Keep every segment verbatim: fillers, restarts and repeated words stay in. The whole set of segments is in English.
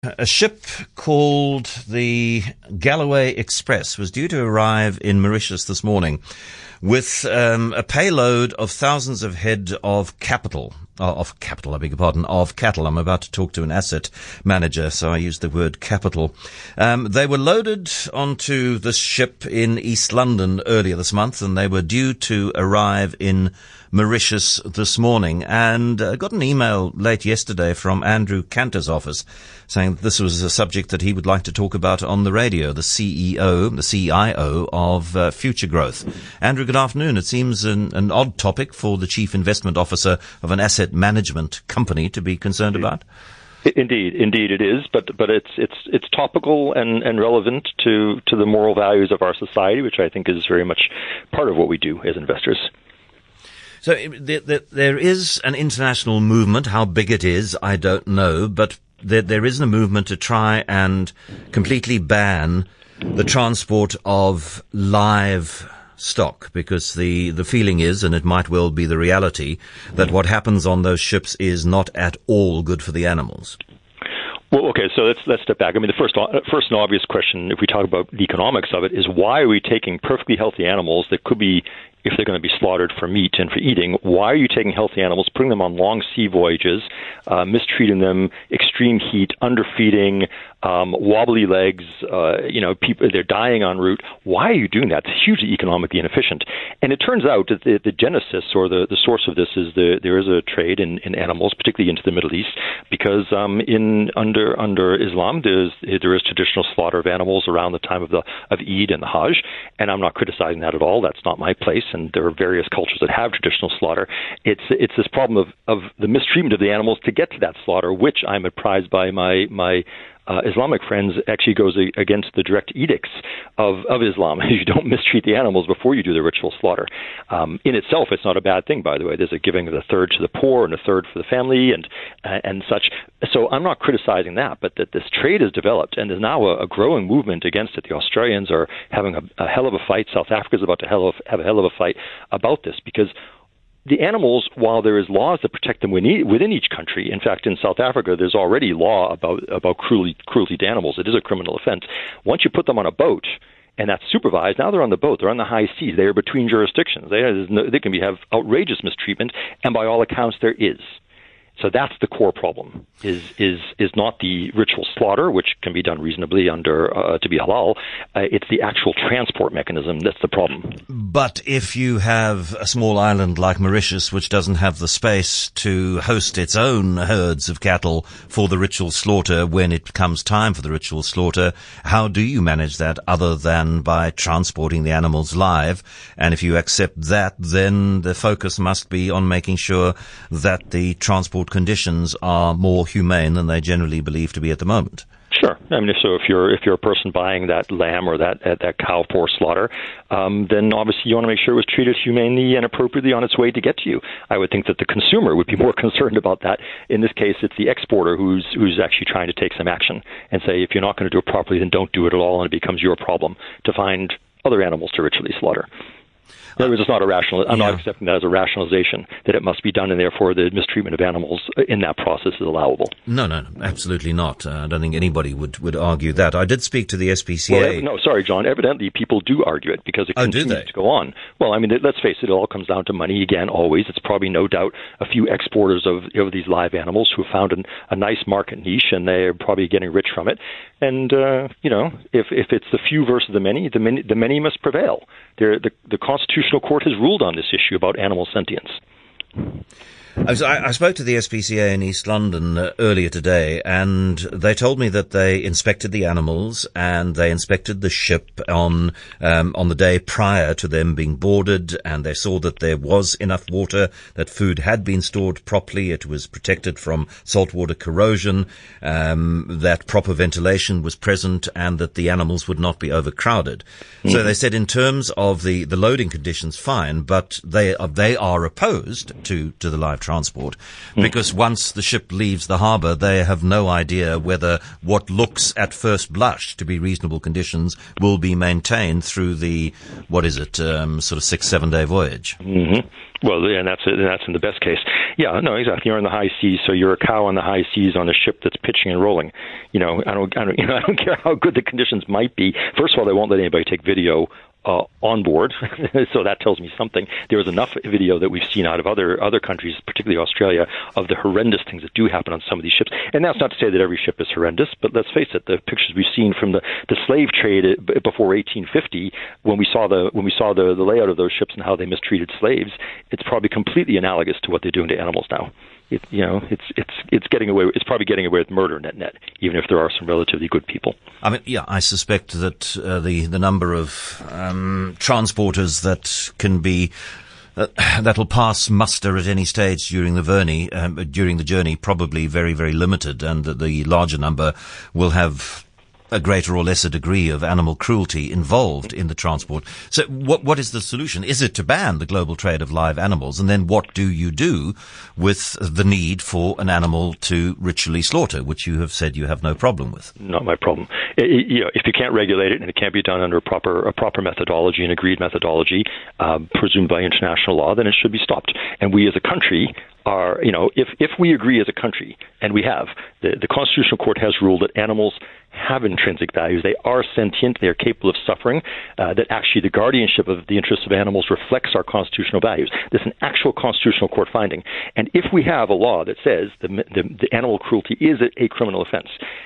A ship called the Galloway Express was due to arrive in Mauritius this morning with um, a payload of thousands of head of capital, uh, of capital, I beg your pardon, of cattle. I'm about to talk to an asset manager, so I used the word capital. Um, they were loaded onto this ship in East London earlier this month, and they were due to arrive in Mauritius this morning, and uh, got an email late yesterday from Andrew Cantor's office saying that this was a subject that he would like to talk about on the radio, the C E O, the C I O of uh, Future Growth. Andrew, good afternoon. It seems an, an odd topic for the Chief Investment Officer of an asset management company to be concerned about. Indeed, indeed it is, but but it's it's it's topical and, and relevant to, to the moral values of our society, which I think is very much part of what we do as investors. So there is an international movement. How big it is, I don't know, but there, there is a movement to try and completely ban the transport of live stock, because the, the feeling is, and it might well be the reality, that what happens on those ships is not at all good for the animals. Well, okay, so let's let's step back. I mean, the first first and obvious question, if we talk about the economics of it, is why are we taking perfectly healthy animals that could be, if they're going to be slaughtered for meat and for eating, why are you taking healthy animals, putting them on long sea voyages, uh, mistreating them, extreme heat, underfeeding, um, wobbly legs, uh, you know, people, they're dying en route. Why are you doing that? It's hugely economically inefficient. And it turns out that the, the genesis or the, the source of this is the, there is a trade in, in animals, particularly into the Middle East, because um, in under under Islam, there's, there is traditional slaughter of animals around the time of the of Eid and the Hajj, and I'm not criticizing that at all. That's not my place. And there are various cultures that have traditional slaughter. It's it's this problem of, of the mistreatment of the animals to get to that slaughter, which I'm apprised by my my uh, Islamic friends actually goes a, against the direct edicts of, of Islam. You don't mistreat the animals before you do the ritual slaughter. Um, in itself, it's not a bad thing, by the way. There's a giving of a third to the poor and a third for the family and uh, and such. So I'm not criticizing that, but that this trade has developed and there's now a, a growing movement against it. The Australians are having a, a hell of a fight. South Africa's about to hell of, have a hell of a fight about this, because the animals, while there is laws that protect them within each country, in fact, in South Africa, there's already law about about cruelty, cruelty to animals. It is a criminal offense. Once you put them on a boat, and that's supervised, now they're on the boat. They're on the high seas. They are between jurisdictions. They, no, they can be, have outrageous mistreatment, and by all accounts, there is. So that's the core problem, is is is not the ritual slaughter, which can be done reasonably under uh, to be halal. Uh, it's the actual transport mechanism that's the problem. But if you have a small island like Mauritius, which doesn't have the space to host its own herds of cattle for the ritual slaughter when it comes time for the ritual slaughter, how do you manage that other than by transporting the animals live? And if you accept that, then the focus must be on making sure that the transport conditions are more humane than they generally believe to be at the moment. Sure. I mean, if so, if you're if you're a person buying that lamb or that uh, that cow for slaughter, um, then obviously you want to make sure it was treated humanely and appropriately on its way to get to you. I would think that the consumer would be more concerned about that. In this case, it's the exporter who's who's actually trying to take some action and say, if you're not going to do it properly, then don't do it at all, and it becomes your problem to find other animals to ritually slaughter. In other words, it's not a rational. I'm yeah. not accepting that as a rationalization that it must be done, and therefore the mistreatment of animals in that process is allowable. No, no, no, absolutely not. Uh, I don't think anybody would, would argue that. I did speak to the S P C A. Well, no, sorry, John. Evidently, people do argue it because it oh, continues to go on. Well, I mean, let's face it. It all comes down to money again. Always, it's probably no doubt a few exporters of of these live animals who found an, a nice market niche, and they're probably getting rich from it. And uh, you know, if if it's the few versus the many, the many the many must prevail. They're, the the Constitutional Court has ruled on this issue about animal sentience. I, was, I, I spoke to the S P C A in East London uh, earlier today, and they told me that they inspected the animals and they inspected the ship on um, on the day prior to them being boarded, and they saw that there was enough water, that food had been stored properly, it was protected from saltwater corrosion, um, that proper ventilation was present, and that the animals would not be overcrowded. Mm-hmm. So they said in terms of the, the loading conditions, fine, but they are, they are opposed to, to the live transport, mm. because once the ship leaves the harbour, they have no idea whether what looks at first blush to be reasonable conditions will be maintained through the, what is it, um, sort of six, seven day voyage. Mm-hmm. Well, and that's and that's in the best case. Yeah, no, exactly. You're in the high seas, so you're a cow on the high seas on a ship that's pitching and rolling. You know, I don't, I don't, you know, I don't care how good the conditions might be. First of all, they won't let anybody take video uh, on board, so that tells me something. There is enough video that we've seen out of other other countries, particularly Australia, of the horrendous things that do happen on some of these ships. And that's not to say that every ship is horrendous, but let's face it, the pictures we've seen from the, the slave trade before eighteen fifty, when we saw the when we saw the, the layout of those ships and how they mistreated slaves, it's probably completely analogous to what they're doing to animals now. It, you know, it's it's it's getting away. It's probably getting away with murder net net, even if there are some relatively good people. I mean, yeah, I suspect that uh, the the number of um, transporters that can be uh, that'll pass muster at any stage during the journey, um, during the journey, probably very very limited, and that the larger number will have a greater or lesser degree of animal cruelty involved in the transport. So what what is the solution? Is it to ban the global trade of live animals? And then what do you do with the need for an animal to ritually slaughter, which you have said you have no problem with? Not my problem. It, you know, if you can't regulate it and it can't be done under a proper a proper methodology, an agreed methodology, um, presumed by international law, then it should be stopped. And we as a country are, you know, if, if we agree as a country, and we have, the, the Constitutional Court has ruled that animals have intrinsic values. They are sentient. They are capable of suffering. Uh, that actually the guardianship of the interests of animals reflects our constitutional values. This is an actual Constitutional Court finding. And if we have a law that says the, the, the animal cruelty is a, a criminal offense,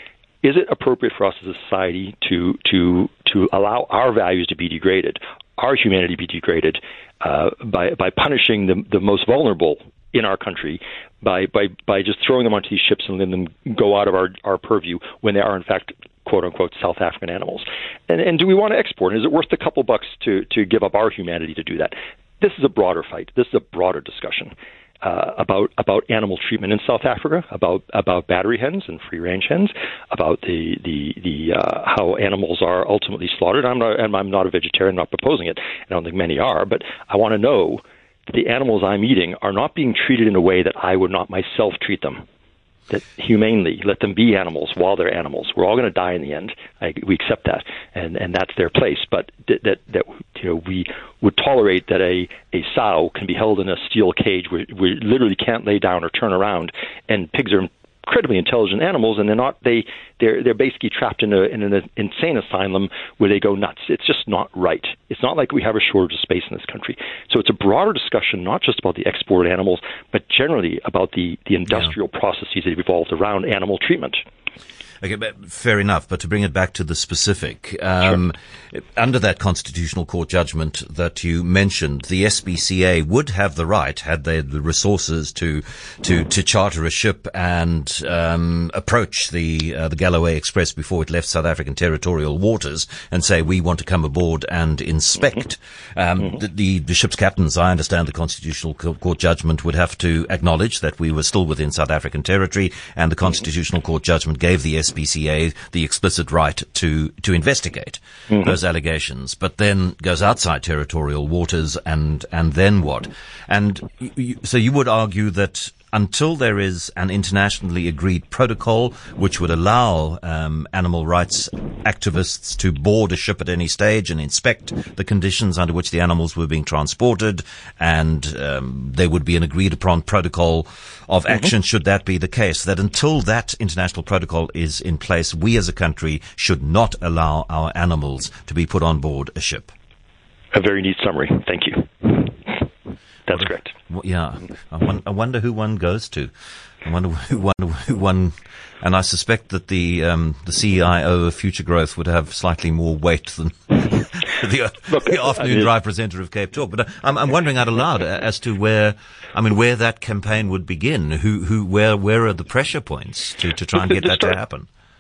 is it appropriate for us as a society to to to allow our values to be degraded, our humanity to be degraded uh, by by punishing the the most vulnerable in our country by, by, by just throwing them onto these ships and letting them go out of our, our purview when they are in fact quote unquote South African animals? And and do we want to export? And is it worth a couple bucks to, to give up our humanity to do that? This is a broader fight. This is a broader discussion uh, about about animal treatment in South Africa, about about battery hens and free range hens, about the the the uh, how animals are ultimately slaughtered. I'm not I'm not a vegetarian, I'm not proposing it. I don't think many are, but I want to know the animals I'm eating are not being treated in a way that I would not myself treat them. That humanely, let them be animals while they're animals. We're all going to die in the end. I, we accept that, and, and that's their place. But that, that that you know we would tolerate that a, a sow can be held in a steel cage where we literally can't lay down or turn around, and pigs are incredibly intelligent animals, and they're not. They they're they're basically trapped in a in an insane asylum where they go nuts. It's just not right. It's not like we have a shortage of space in this country. So it's a broader discussion, not just about the export animals, but generally about the the industrial yeah. processes that have evolved around animal treatment. Okay, but fair enough. But to bring it back to the specific, um, sure. under that Constitutional Court judgment that you mentioned, the S P C A would have the right, had they the resources to to to charter a ship and um, approach the uh, the Galloway Express before it left South African territorial waters and say, we want to come aboard and inspect. Mm-hmm. Um, mm-hmm. The, the, the ship's captains, I understand the Constitutional Court judgment would have to acknowledge that we were still within South African territory, and the Constitutional Court judgment gave the S P C A the explicit right to to investigate mm-hmm. those allegations, but then goes outside territorial waters, and and then what? And you, so you would argue that until there is an internationally agreed protocol which would allow um, animal rights activists to board a ship at any stage and inspect the conditions under which the animals were being transported, and um, there would be an agreed upon protocol of action, mm-hmm. should that be the case, that until that international protocol is in place, we as a country should not allow our animals to be put on board a ship. A very neat summary. Thank you. That's well, correct. Well, yeah. I, won- I wonder who one goes to. I wonder who one, who one, and I suspect that the um, the C I O of Future Growth would have slightly more weight than the, Look, the afternoon I mean, drive presenter of Cape Talk. But I'm, I'm wondering out aloud as to where, I mean, where that campaign would begin. Who, who, where, where are the pressure points to, to try and get that start, to happen?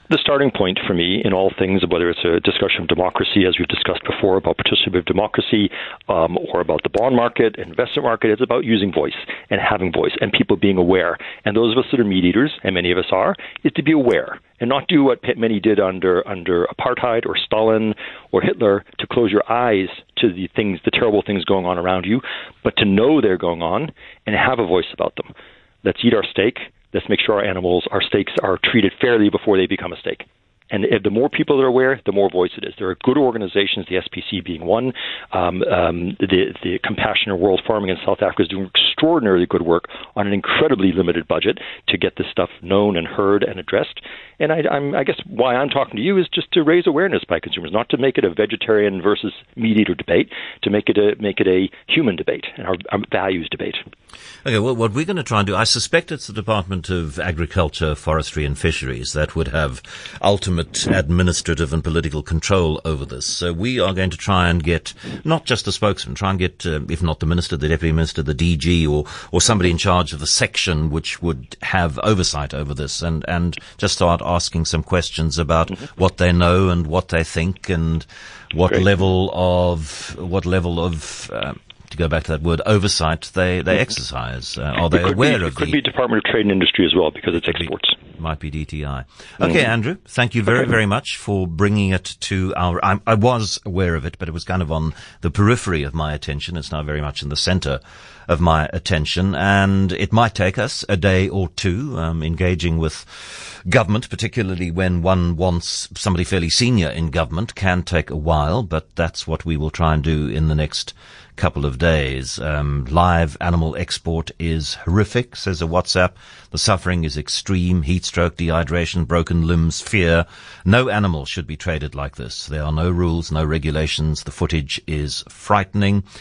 The starting point for me in all things, whether it's a discussion of democracy, as we've discussed before, about participative democracy, um, or about the bond market, investment market, it's about using voice and having voice and people being aware. And those of us that are meat eaters, and many of us are, is to be aware and not do what many did under under apartheid or Stalin or Hitler, to close your eyes to the things, the terrible things going on around you, but to know they're going on and have a voice about them. Let's eat our steak. Let's make sure our animals, our steaks, are treated fairly before they become a steak. And if the more people that are aware, the more voice it is. There are good organizations, the S P C being one. Um, um, the, the Compassionate World Farming in South Africa is doing extraordinarily good work on an incredibly limited budget to get this stuff known and heard and addressed. And I, I'm, I guess why I'm talking to you is just to raise awareness by consumers, not to make it a vegetarian versus meat eater debate, to make it a make it a human debate and our, our values debate. Okay, well, what we're going to try and do, I suspect it's the Department of Agriculture, Forestry and Fisheries that would have ultimate administrative and political control over this. So we are going to try and get not just a spokesman, try and get, uh, if not the minister, the deputy minister, the D G, or or somebody in charge of the section which would have oversight over this, and, and just start asking some questions about mm-hmm. what they know and what they think and what Great. level of what level of um, to go back to that word, oversight they, they exercise. Uh, are they aware be, of it could the... be Department of Trade and Industry as well, because it's exports. Be, might be D T I. Okay, mm. Andrew, thank you very, okay. very much for bringing it to our... I, I was aware of it, but it was kind of on the periphery of my attention. It's now very much in the center of my attention, and it might take us a day or two um, engaging with government, particularly when one wants somebody fairly senior in government, can take a while, but that's what we will try and do in the next couple of days. Um, live animal export is horrific, says a WhatsApp. The suffering is extreme: heat stroke, dehydration, broken limbs, fear. No animal should be traded like this. There are no rules, no regulations. The footage is frightening.